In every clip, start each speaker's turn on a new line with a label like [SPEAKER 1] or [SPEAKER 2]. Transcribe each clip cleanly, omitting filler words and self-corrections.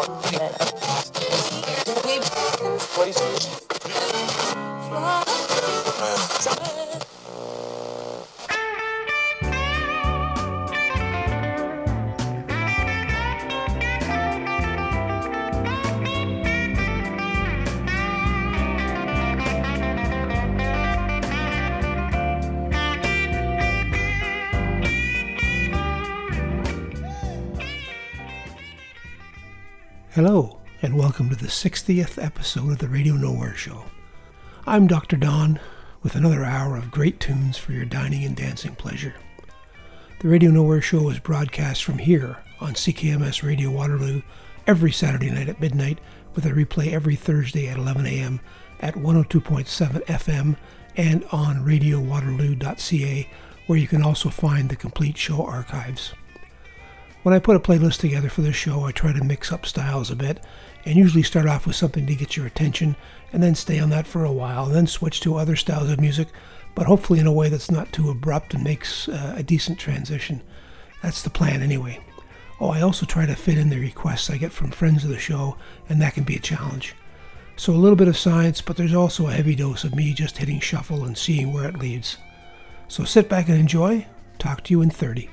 [SPEAKER 1] Hello, and welcome to the 60th episode of the Radio Nowhere Show. I'm Dr. Don, with another hour of great tunes for your dining and dancing pleasure. The Radio Nowhere Show is broadcast from here on CKMS Radio Waterloo every Saturday night at midnight, with a replay every Thursday at 11 a.m. at 102.7 FM and on radiowaterloo.ca, where you can also find the complete show archives. When I put a playlist together for this show, I try to mix up styles a bit and usually start off with something to get your attention and then stay on that for a while and then switch to other styles of music, but hopefully in a way that's not too abrupt and makes a decent transition. That's the plan anyway. Oh, I also try to fit in the requests I get from friends of the show, and that can be a challenge. So a little bit of science, but there's also a heavy dose of me just hitting shuffle and seeing where it leads. So sit back and enjoy. Talk to you in 30.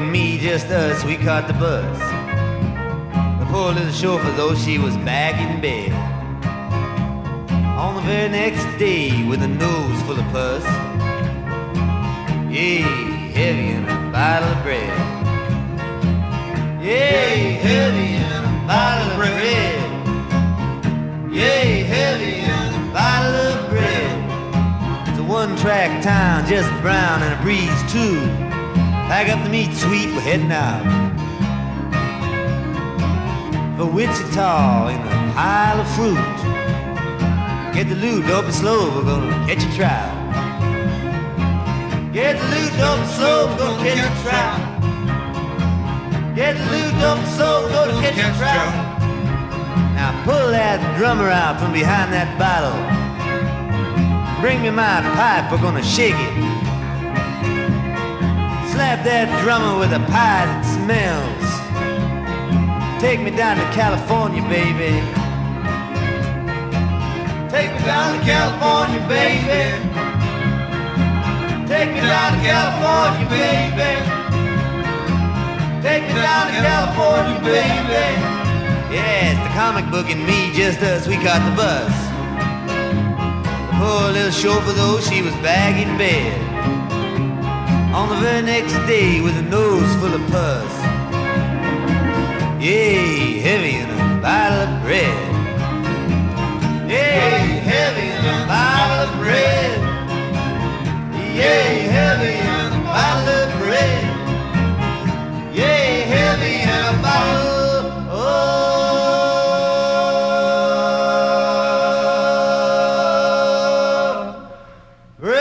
[SPEAKER 2] and me, just us, we caught the bus. The poor little chauffeur, though, she was back in bed on the very next day with a nose full of pus. Yea, heavy in a bottle of bread. Yea, heavy in a bottle of bread. Yea, heavy in a bottle of bread. It's a one-track town, just brown and a breeze too. Pack up the meat, sweet, we're heading out for Wichita in a pile of fruit. Get the loot, don't be slow, we're gonna catch a trout. Get the loot, don't be slow, we're gonna catch a trout. Get the loot, don't be slow, we're gonna catch a trout. Now pull that drummer out from behind that bottle. Bring me my pipe, we're gonna shake it. Slap that drummer with a pie that smells. Take me down to California, baby. Take me down to California, baby. Take me down to California, baby. Take me down to California, baby. Yes, the comic book and me, just us, we caught the bus. The poor little chauffeur, though, she was back in bed on the very next day with a nose full of pus. Yea, heavy in a bottle of bread. Yea, heavy in a bottle of bread. Yea, heavy in a bottle of bread. Yea, heavy in a bottle of bread.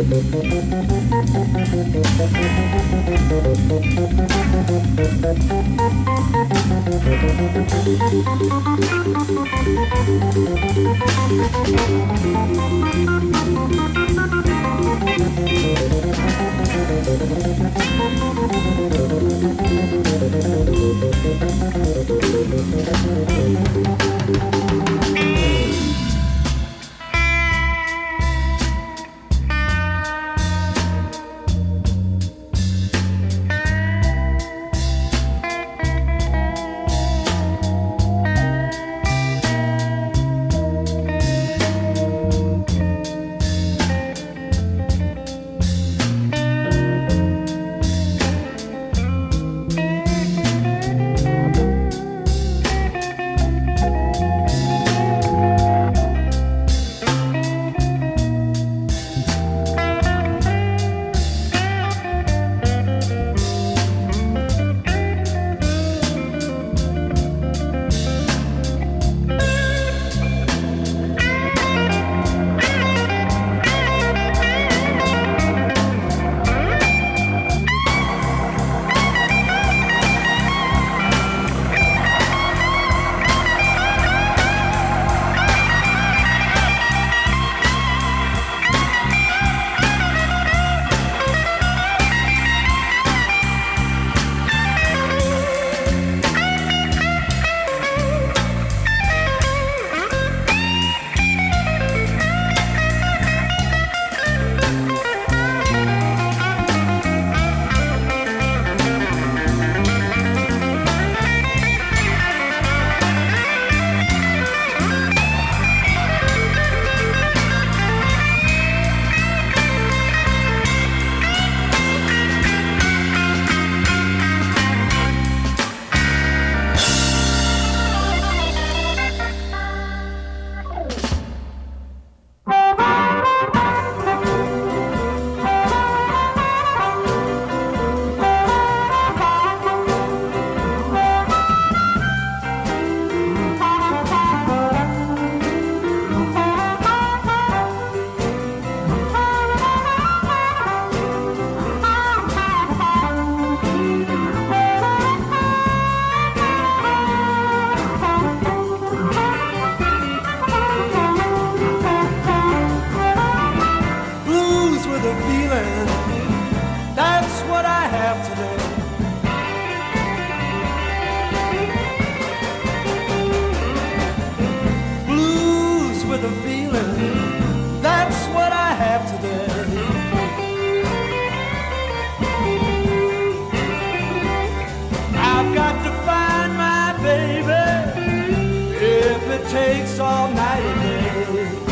[SPEAKER 3] takes all night and day.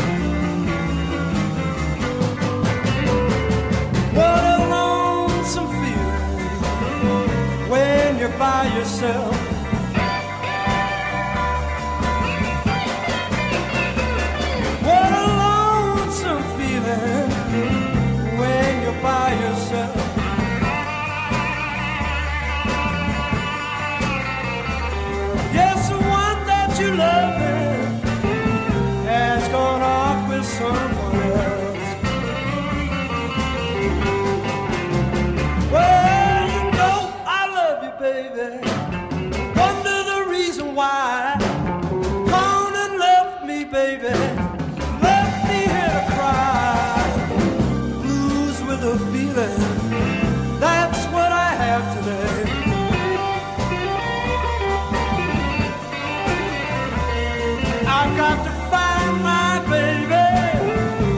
[SPEAKER 3] What a lonesome feeling when you're by yourself. What a lonesome feeling when you're by yourself. Yes, the one that you love has gone off with someone else. Well, you know I love you, baby. Wonder the reason why. Gone and left me, baby. Left me here to cry. Blues with a feeling. That's what I have today. I've got to find my baby.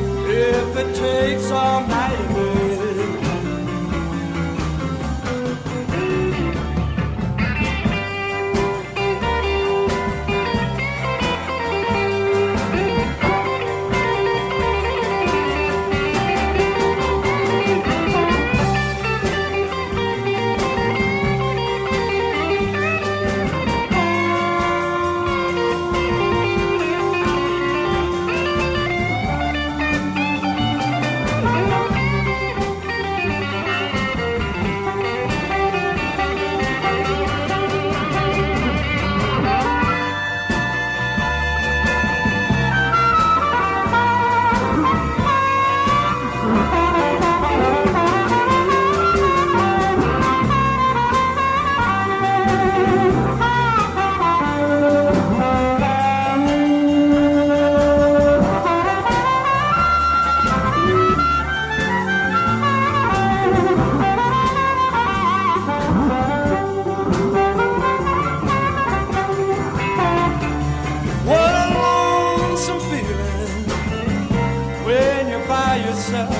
[SPEAKER 3] yourself.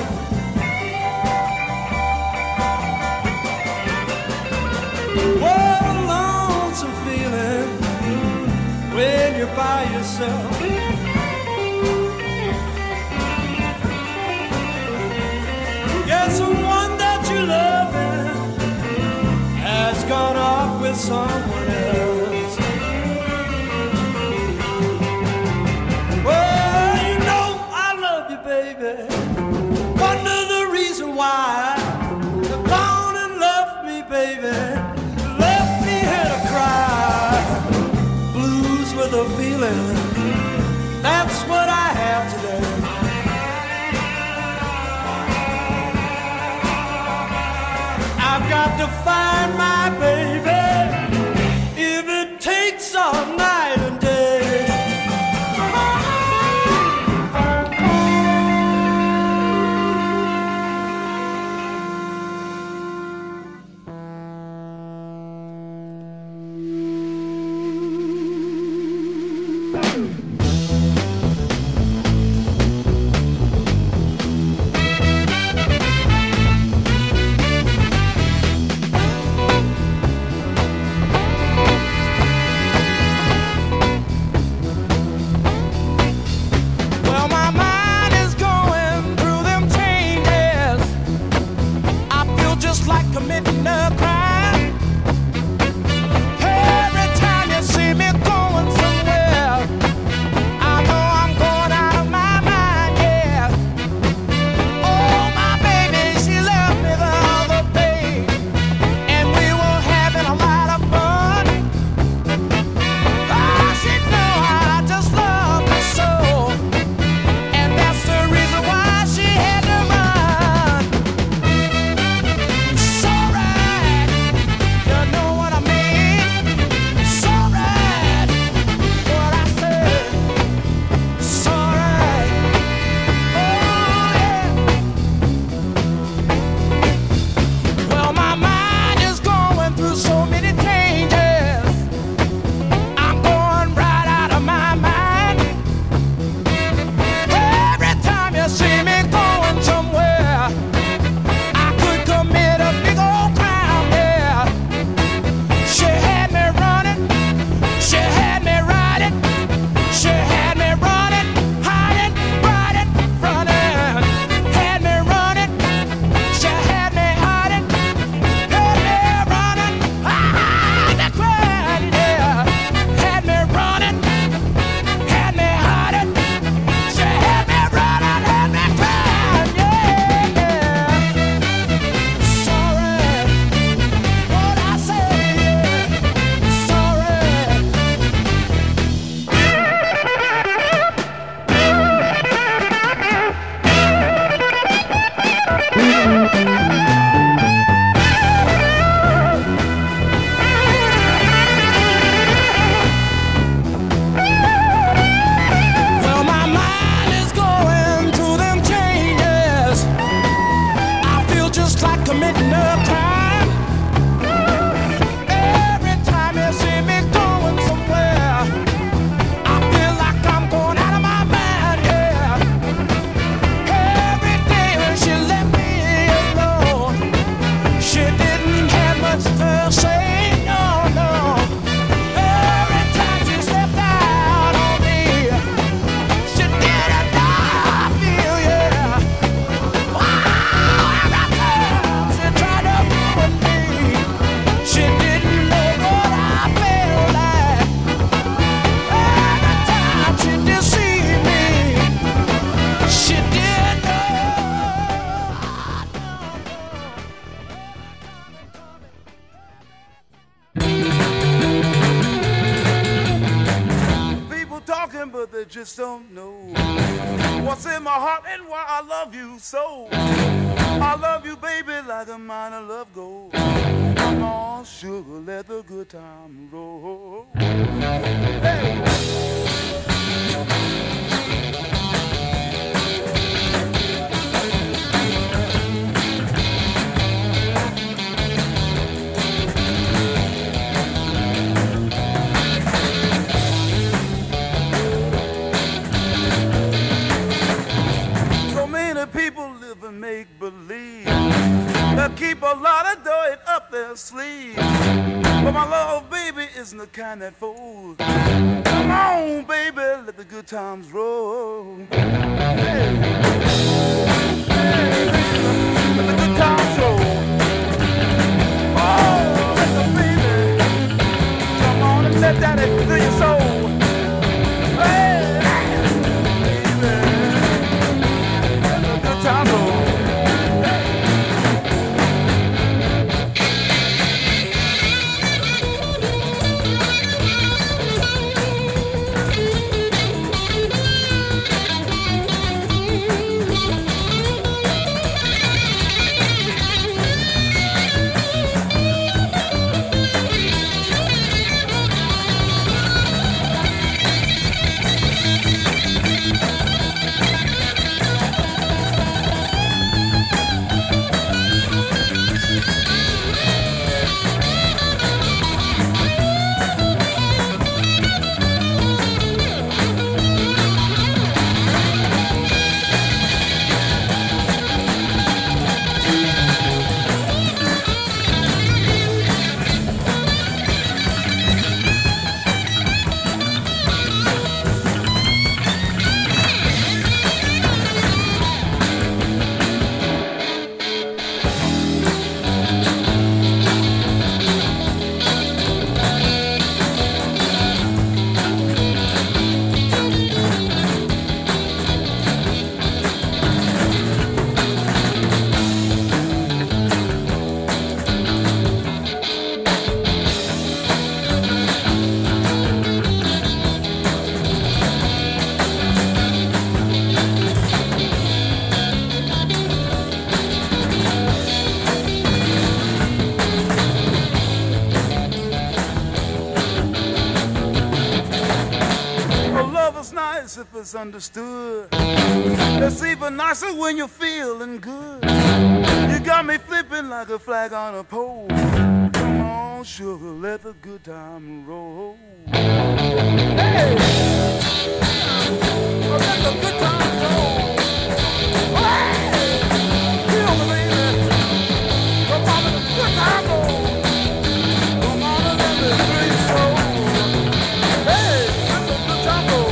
[SPEAKER 3] What a lonesome feeling when you're by yourself. Yes, someone that you love has gone off with someone else. Well, you know I love you, baby. Wonder the reason why you've gone and left me, baby. Left me here to cry. Blues with a feeling, that's what I have today. I've got to find my baby, if it takes all night and day.
[SPEAKER 4] But they just don't know what's in my heart and why I love you so. I love you, baby, like a mine of love gold. Come on, sugar, let the good time roll. Hey. People make-believe. They'll keep a lot of dirt up their sleeve. But my love, baby, isn't the kind that folds. Come on, baby, let the good times roll. Hey. Hey, let the good times roll. Oh, let the baby come on and let that into your soul. Hey, baby, let the good times roll. If it's understood, it's even nicer when you're feeling good. You got me flipping like a flag on a pole. Come on, sugar, let the good time roll. Hey, oh, let the good time roll. Hey, feel me, baby. Come on, let the good time roll. Come on and let me free your soul. Hey, let the good time roll.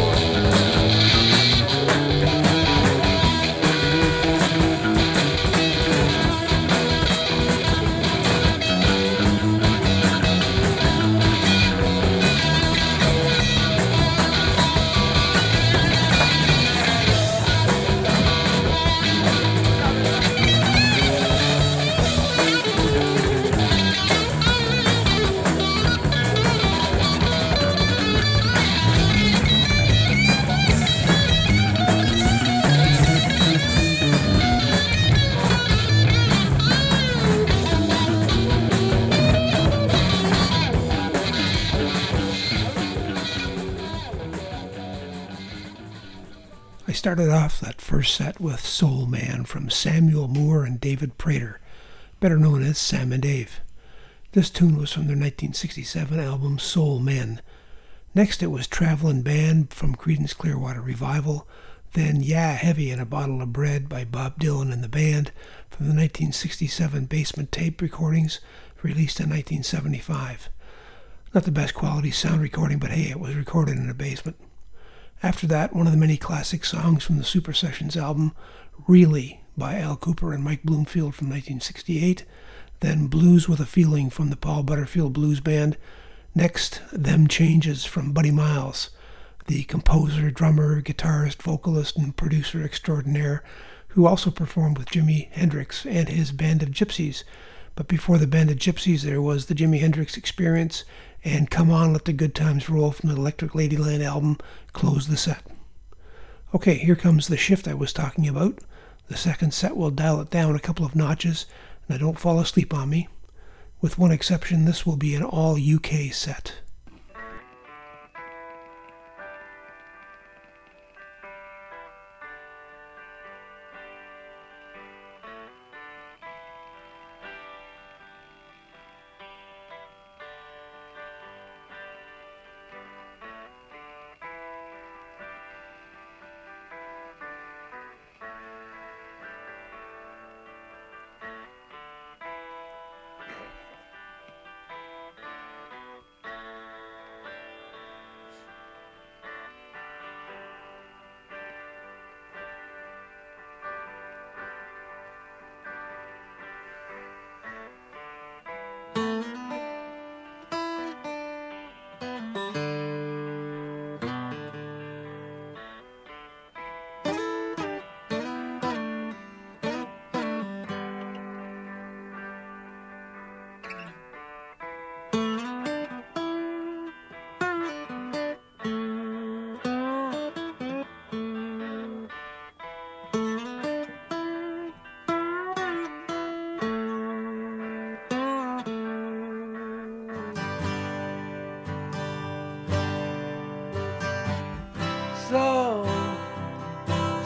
[SPEAKER 1] Started off that first set with Soul Man from Samuel Moore and David Prater, better known as Sam and Dave. This tune was from their 1967 album Soul Men. Next it was Travelin' Band from Creedence Clearwater Revival, then Yeah Heavy and a Bottle of Bread by Bob Dylan and the band from the 1967 Basement Tape recordings released in 1975. Not the best quality sound recording, but hey, it was recorded in a basement. After that, one of the many classic songs from the Super Sessions album, Really, by Al Kooper and Mike Bloomfield from 1968. Then Blues with a Feeling from the Paul Butterfield Blues Band. Next, Them Changes from Buddy Miles, the composer, drummer, guitarist, vocalist, and producer extraordinaire, who also performed with Jimi Hendrix and his Band of Gypsies. But before the Band of Gypsies, there was the Jimi Hendrix Experience, and Come On, Let the Good Times Roll from the Electric Ladyland album closed the set. Okay, here comes the shift I was talking about. The second set will dial it down a couple of notches. Now don't fall asleep on me. With one exception, this will be an all UK set.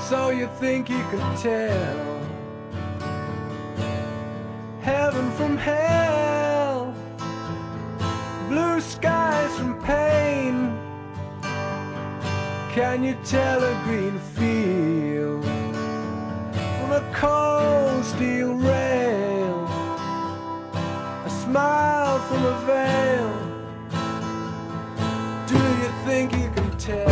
[SPEAKER 3] So you think you could tell heaven from hell, blue skies from pain? Can you tell a green field from a cold steel rail, a smile from a veil? Do you think you can tell?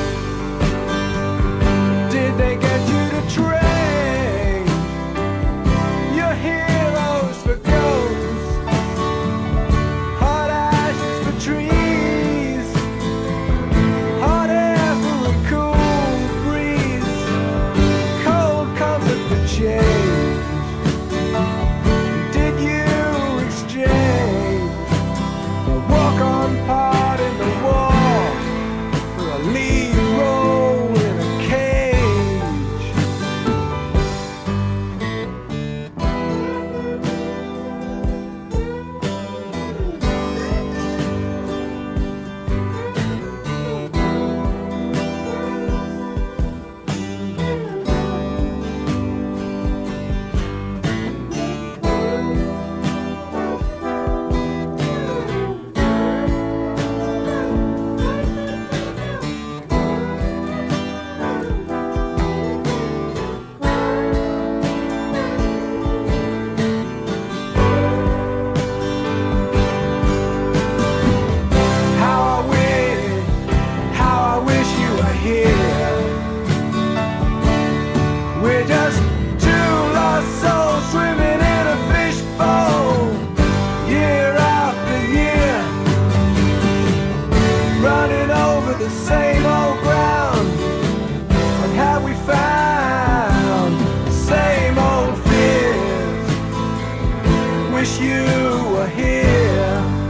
[SPEAKER 3] Did they get you to train your heroes for ghosts, hot ashes for trees, hot air for a cool breeze, cold comfort for change? Did you exchange a walk-on part in the wall for a lead role in a cage? How I wish you were here. We're just two lost souls swimming in a fishbowl, year after year, running over the same old ground. And have we found the same old fears? Wish you were here.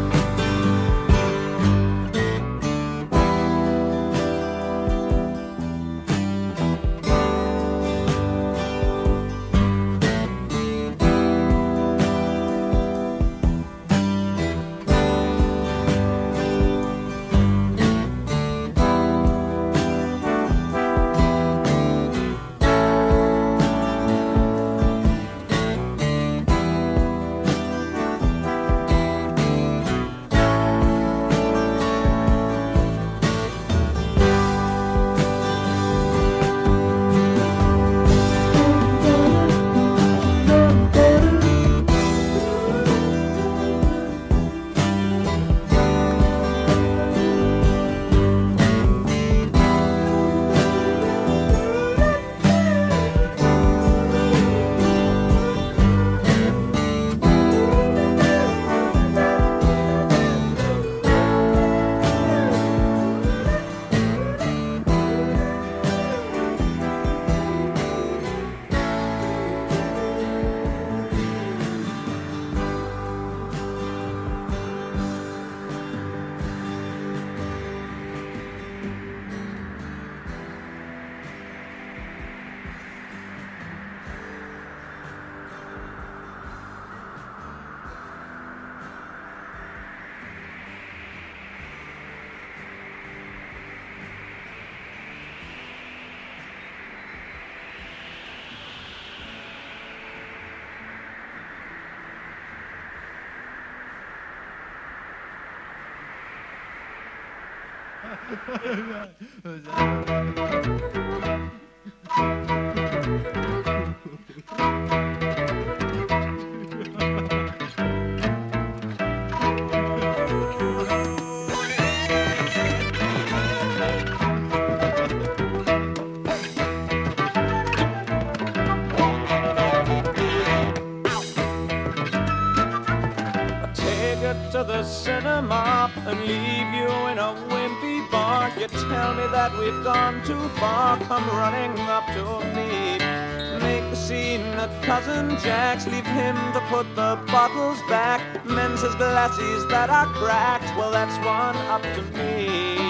[SPEAKER 5] To the cinema and leave you in a wimpy bar. You tell me that we've gone too far. Come running up to me. Make the scene at Cousin Jack's. Leave him to put the bottles back. Mends his glasses that are cracked. Well, that's one up to me.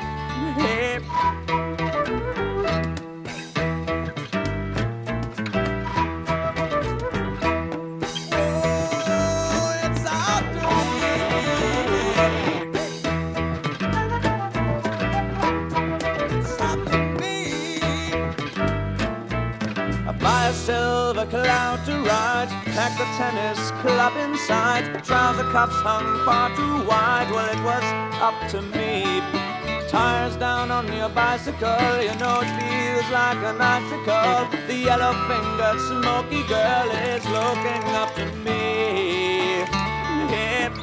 [SPEAKER 5] Hey. a silver cloud to ride. Packed the tennis club inside. Trouser cuffs hung far too wide. Well, it was up to me. Tires down on your bicycle, you know it feels like an icicle. The yellow-fingered smoky girl is looking up to me. Yeah.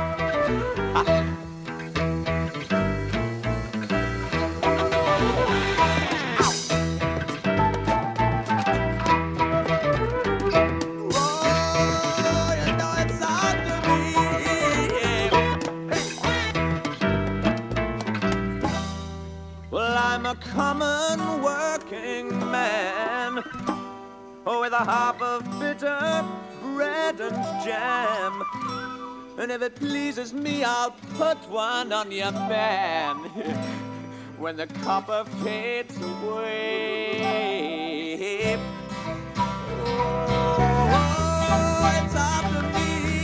[SPEAKER 5] A common working man, with a half of bitter bread and jam. And if it pleases me, I'll put one on your man when the copper fades away. Oh, it's up to me.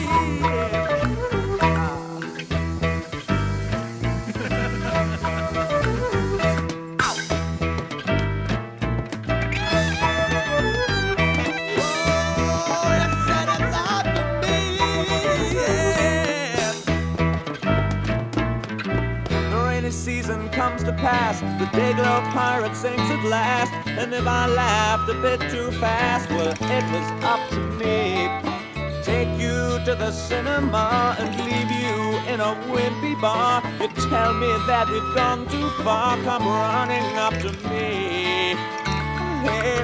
[SPEAKER 5] Season comes to pass, the Dayglow pirate sings at last. And if I laughed a bit too fast, well, it was up to me. Take you to the cinema and leave you in a wimpy bar. You tell me that we've gone too far, come running up to me. Hey.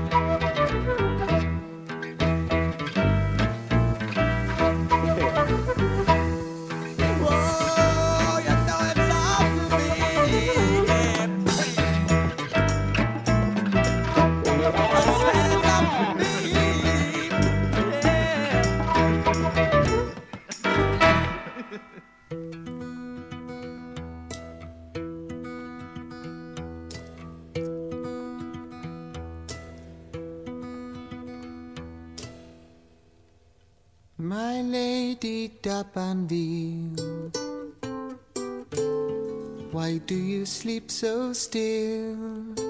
[SPEAKER 6] My lady D'Abanville, why do you sleep so still?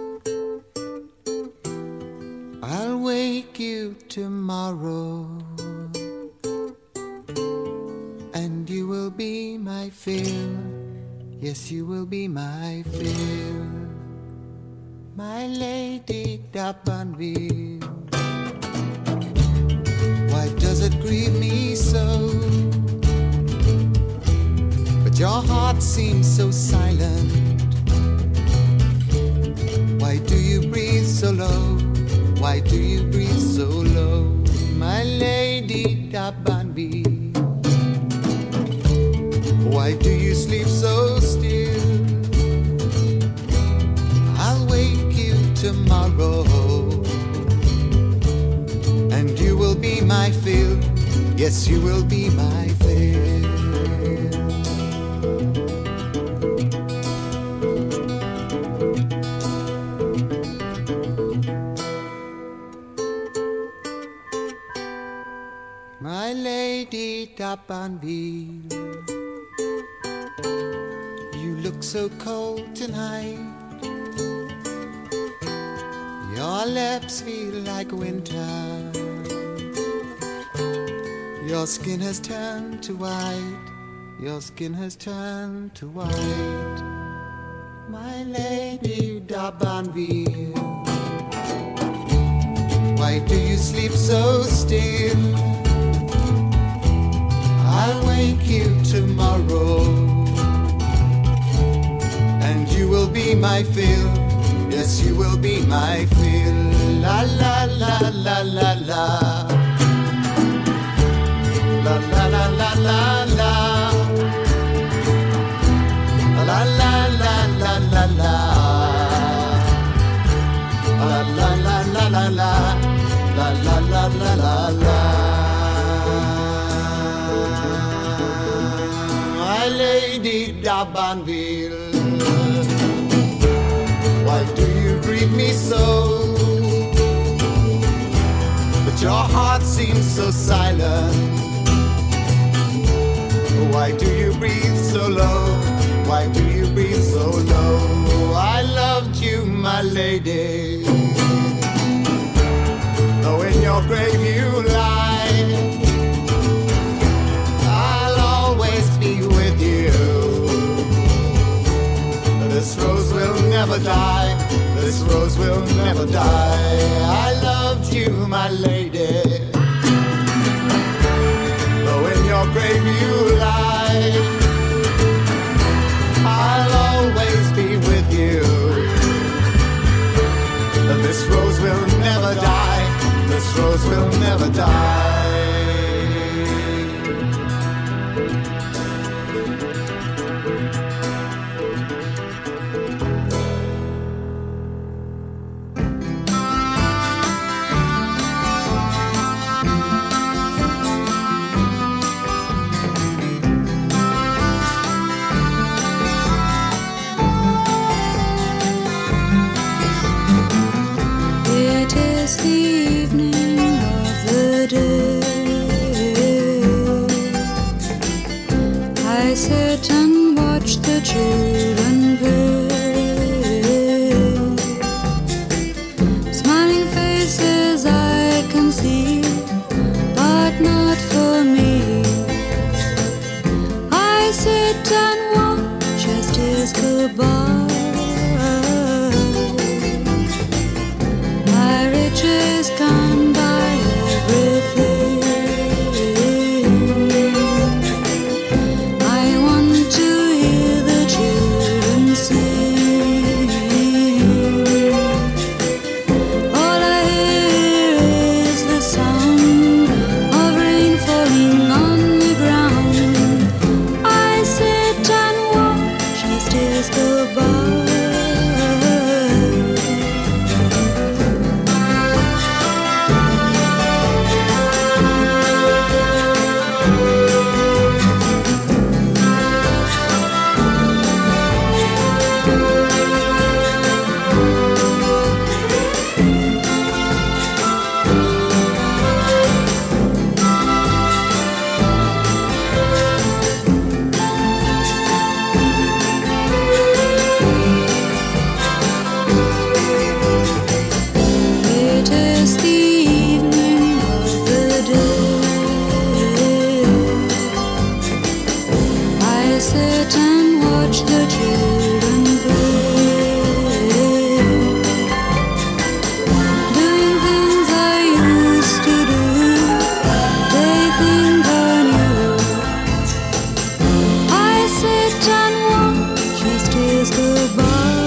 [SPEAKER 6] I'll wake you tomorrow, and you will be my fill. Yes, you will be my fill. My lady D'Abanville, why does it grieve me so? But your heart seems so silent. Why do you breathe so low? Why do you breathe so low? My lady D'Abanville, why do you sleep so still? I'll wake you tomorrow, and you will be my fill. Yes, you will be my fill. My lady D'Abanville, you look so cold tonight. Your lips feel like winter. Your skin has turned to white. Your skin has turned to white. My lady D'Abanville, why do you sleep so still? I'll wake you tomorrow, and you will be my fill. Yes, you will be my fill. La la la la la la. La la la la la la. La la la la la la. La la la la la la. La la la la la la. My lady D'Abanville, why do you grieve me so? But your heart seems so silent. Why do you breathe so low? Why do you breathe so low? I loved you, my lady. your grave you lie, I'll always be with you. This rose will never die, this rose will never die. I loved you, my lady, though in your grave you lie, I'll always be with you. This rose will never die, this rose will never die.
[SPEAKER 7] It is the evening of the day. I sit and watch the children play. Smiling faces I can see, but not for me. I sit and watch as tears go by. My riches can't buy everything. I want to hear the children sing. All I hear is the sound of rain falling on the ground. I sit and watch as days go by. It is the evening of the day. I sit and watch the children play, doing things I used to do. They think I knew. I sit and watch as days go by.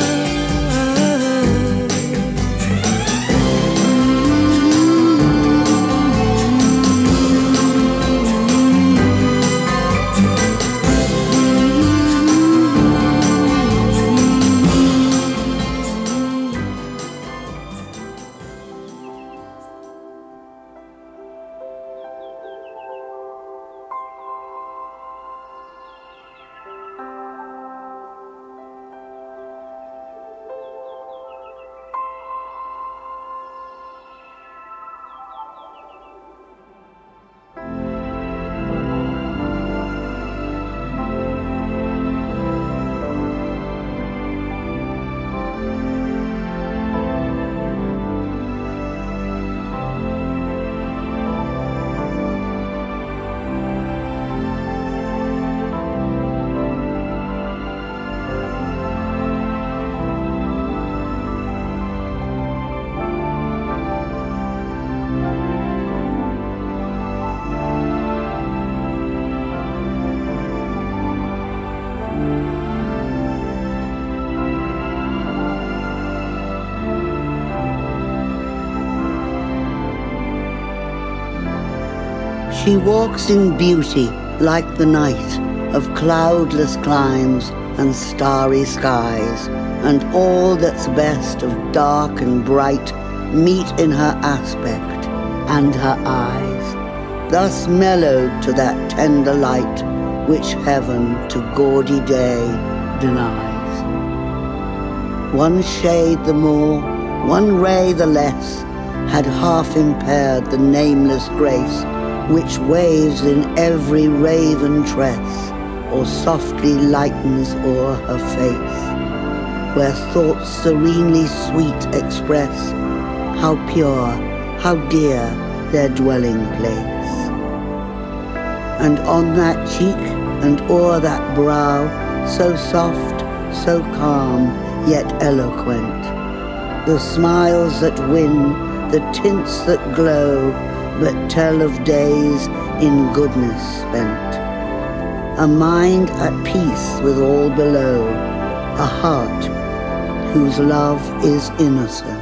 [SPEAKER 8] She walks in beauty like the night of cloudless climes and starry skies, and all that's best of dark and bright meet in her aspect and her eyes, thus mellowed to that tender light which heaven to gaudy day denies. One shade the more, one ray the less, had half impaired the nameless grace which waves in every raven tress, or softly lightens o'er her face, where thoughts serenely sweet express how pure, how dear, their dwelling place. And on that cheek and o'er that brow, so soft, so calm, yet eloquent, the smiles that win, the tints that glow, but tell of days in goodness spent. A mind at peace with all below, a heart whose love is innocent.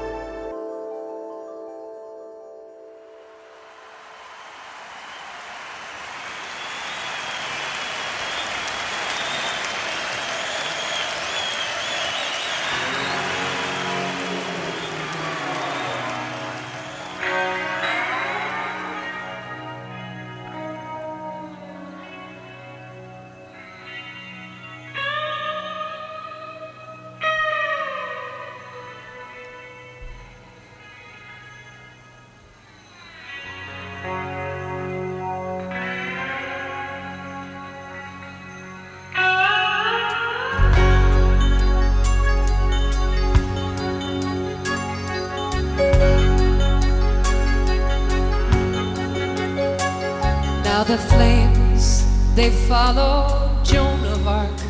[SPEAKER 9] Now the flames, they followed Joan of Arc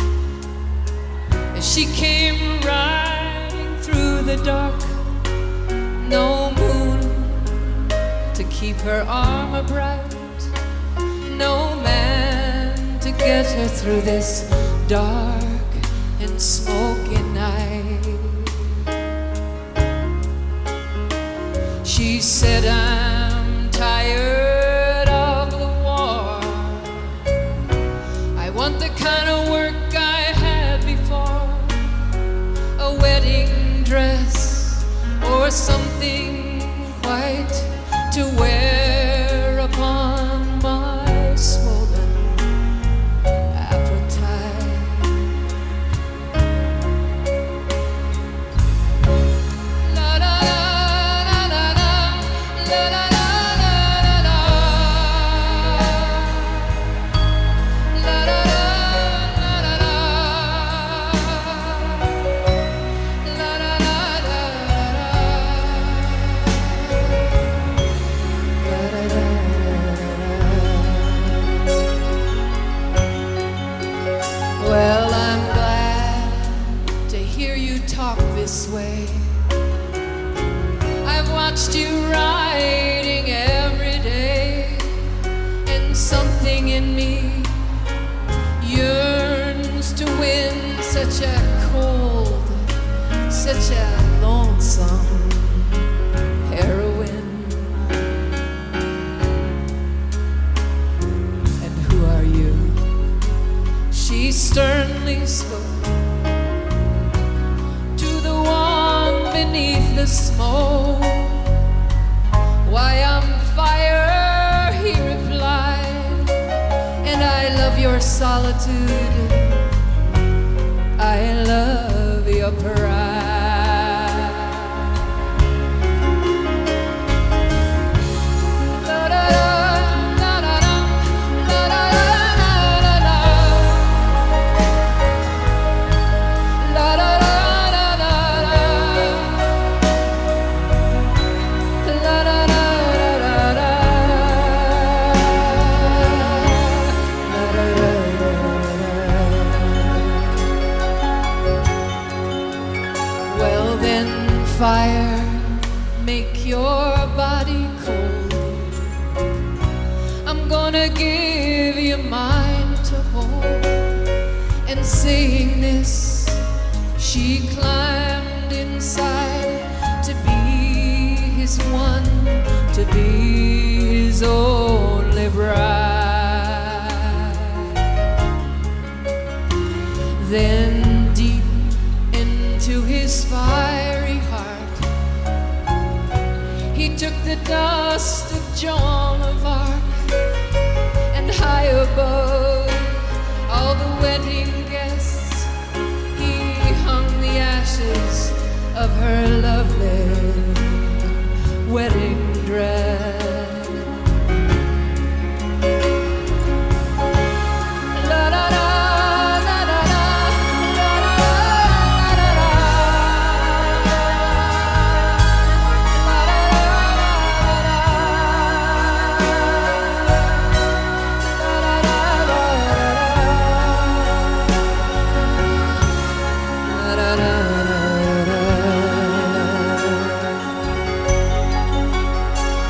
[SPEAKER 9] as she came riding through the dark. No moon to keep her armor bright, no man to get her through this dark and smoky night. She said, I'm tired of the war. I want the kind of work I had before, a wedding dress or something white to wear upon my swollen appetite. La la la la la la la la la la la Well, I'm glad to hear you talk this way. I've watched you riding every day, and something in me yearns to win such a cold, such a lonesome heroine. And who are you? She sternly spoke to the one beneath the smoke. Why, I'm fire, he replied, and I love your solitude, I love your pride. Well then, fire, make your body cold. I'm gonna give you mine to hold. And saying this, she climbed inside to be his one, to be his only bride. Then deep into his fiery heart, he took the dust of Joan of Arc, and high above all the wedding guests, he hung the ashes of her lovely wedding dress.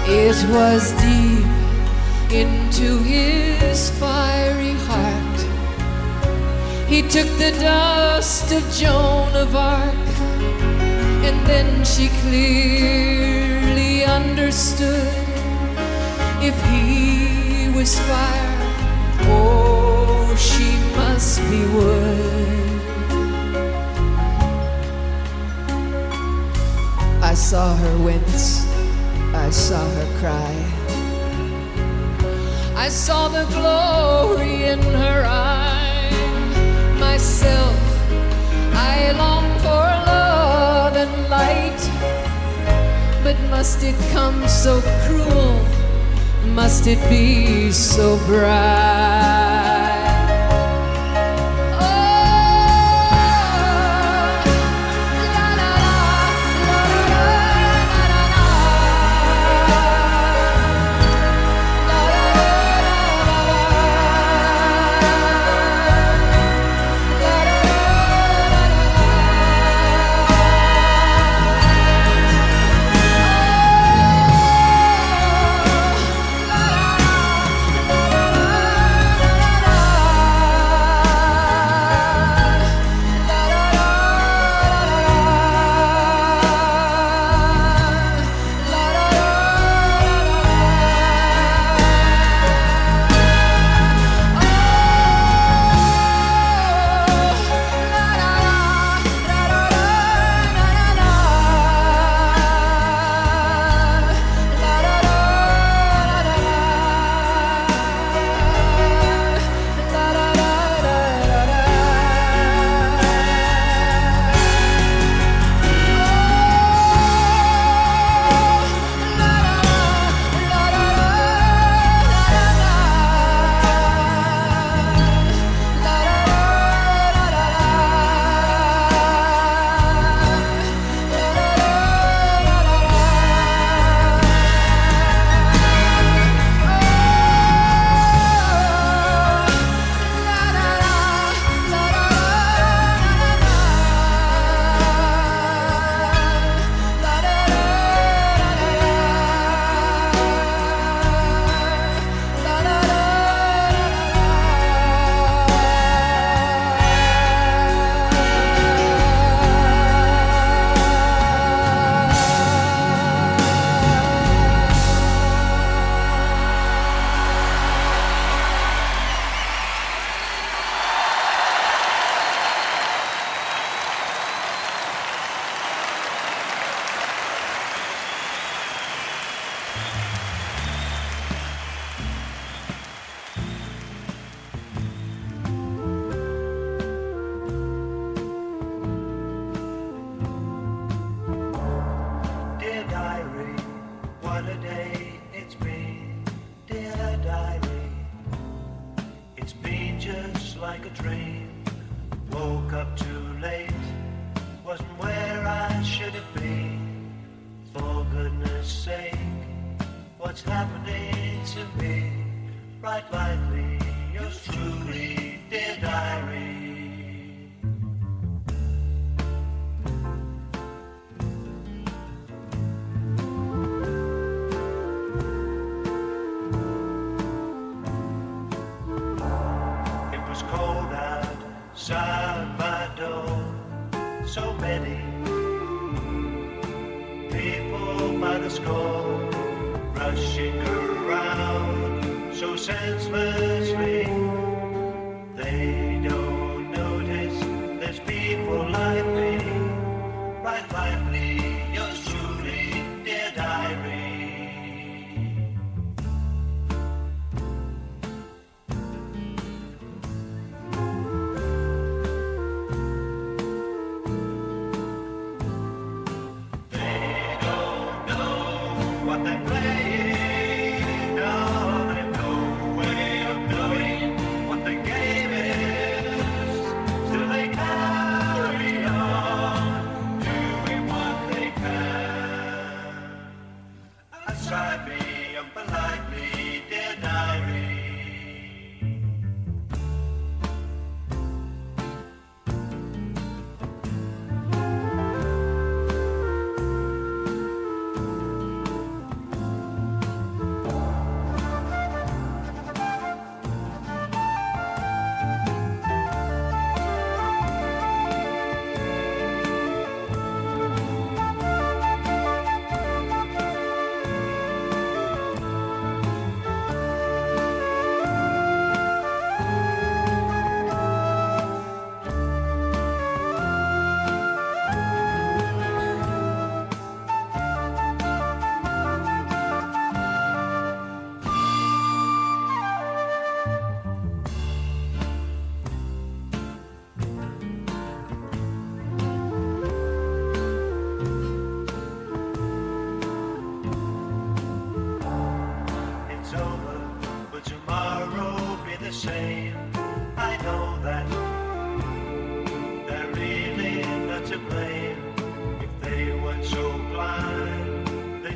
[SPEAKER 9] It was deep into his fiery heart. He took the dust of Joan of Arc, and then she clearly understood. If he was fire, oh, she must be wood. I saw her wince, I saw her cry. I saw the glory in her eye. Myself, I long for love and light. But must it come so cruel? Must it be so bright?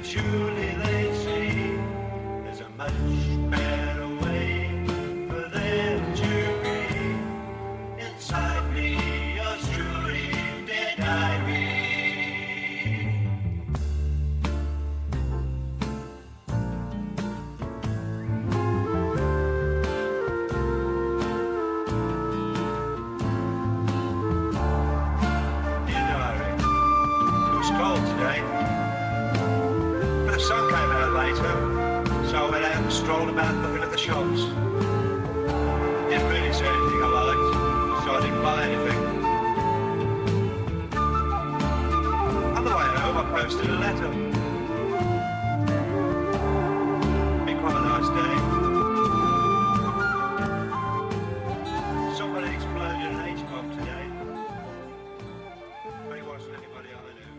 [SPEAKER 10] surely they'd see there's a much better way for them to be. Inside me, yours truly, dear diary. Cold today, but the sun came out later, so I went out and strolled about looking at the shops. Didn't really see anything I liked, so I didn't buy anything. On the way home, I posted a letter. Been quite a nice day. Somebody exploded an H-bomb today, but it wasn't anybody I knew.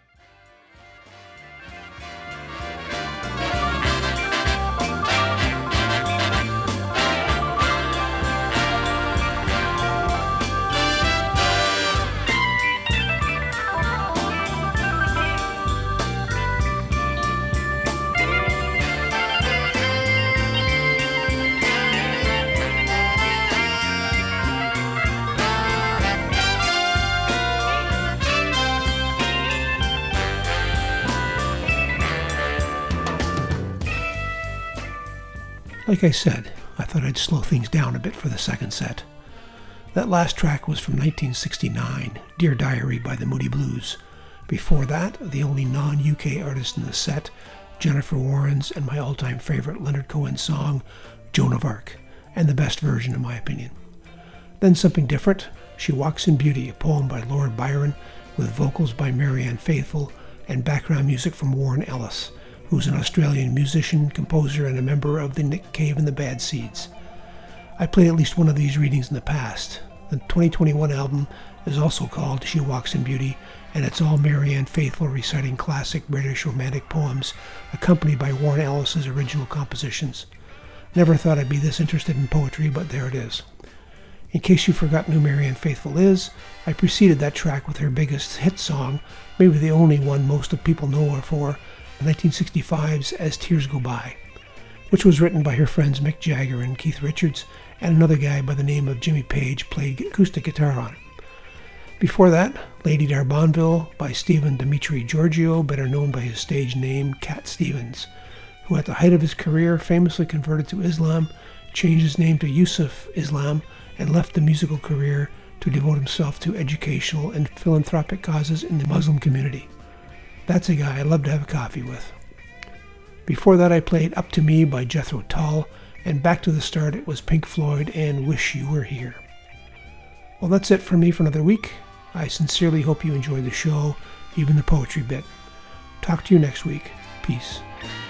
[SPEAKER 1] Like I said, I thought I'd slow things down a bit for the second set. That last track was from 1969, Dear Diary by the Moody Blues. Before that, the only non-UK artist in the set, Jennifer Warnes, and my all-time favorite Leonard Cohen song, Joan of Arc, and the best version in my opinion. Then something different, She Walks in Beauty, a poem by Lord Byron, with vocals by Marianne Faithfull and background music from Warren Ellis, who's an Australian musician, composer, and a member of the Nick Cave and the Bad Seeds. I played at least one of these readings in the past. The 2021 album is also called She Walks in Beauty, and it's all Marianne Faithfull reciting classic British romantic poems, accompanied by Warren Ellis's original compositions. Never thought I'd be this interested in poetry, but there it is. In case you forgot who Marianne Faithfull is, I preceded that track with her biggest hit song, maybe the only one most of people know her for, 1965's As Tears Go By, which was written by her friends Mick Jagger and Keith Richards, and another guy by the name of Jimmy Page played acoustic guitar on it. Before that, Lady D'Arbonville by Stephen Dimitri Giorgio, better known by his stage name Cat Stevens, who at the height of his career famously converted to Islam, changed his name to Yusuf Islam, and left the musical career to devote himself to educational and philanthropic causes in the Muslim community. That's a guy I'd love to have a coffee with. Before that, I played Up to Me by Jethro Tull, and back to the start it was Pink Floyd and Wish You Were Here. Well, that's it for me for another week. I sincerely hope you enjoyed the show, even the poetry bit. Talk to you next week. Peace.